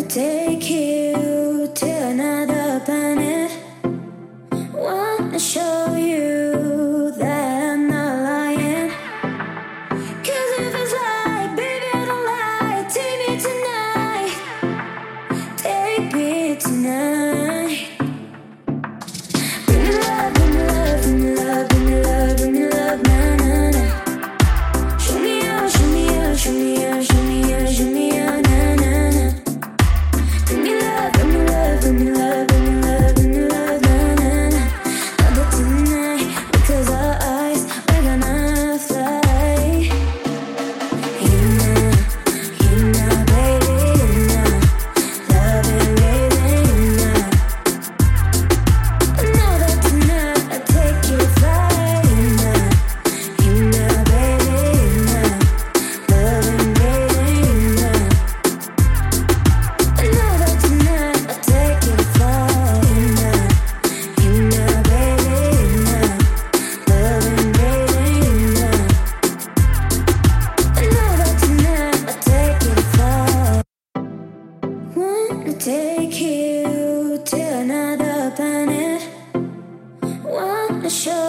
take you to another planet. Wanna show you that I'm not lying. 'Cause if it's like, baby, I don't lie. Take me tonight. Take me tonight. Bring me love, bring me love, bring me love, bring me love, bring me love, na na na. Show me out, show me out, show me out, show me out, show me out, na na na. Bring me love, bring me love, bring me love, bring me love, bring me love, na na na. Not tonight, because our eyes, we're gonna fly. You know, baby, you know, loving, baby, you know. I know that tonight I take you fly. You know, baby, you know, loving, baby, you know. I know that tonight I take you fly. You know, baby, you know, loving, baby, you know. I know that tonight I take you fly. Wanna take you to another planet. Wanna show